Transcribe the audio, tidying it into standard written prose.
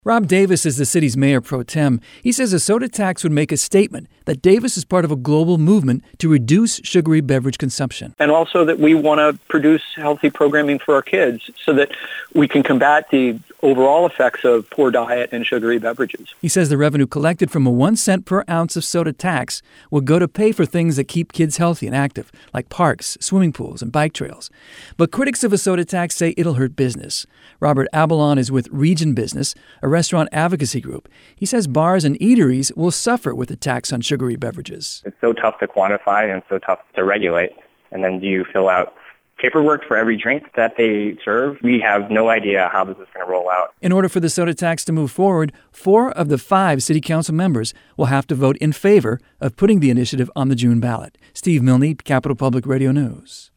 Rob Davis is the city's mayor pro tem. He says a soda tax would make a statement that Davis is part of a global movement to reduce sugary beverage consumption. And also that we want to produce healthy programming for our kids so that we can combat the overall effects of poor diet and sugary beverages. He says the revenue collected from a 1 cent per ounce of soda tax will go to pay for things that keep kids healthy and active, like parks, swimming pools, and bike trails. But critics of a soda tax say it'll hurt business. Robert Abalon is with Region Business, a restaurant advocacy group. He says bars and eateries will suffer with the tax on sugary beverages. It's so tough to quantify and so tough to regulate. And then do you fill out paperwork for every drink that they serve? We have no idea how this is going to roll out. In order for the soda tax to move forward, 4 of the 5 city council members will have to vote in favor of putting the initiative on the June ballot. Steve Milne, Capital Public Radio News.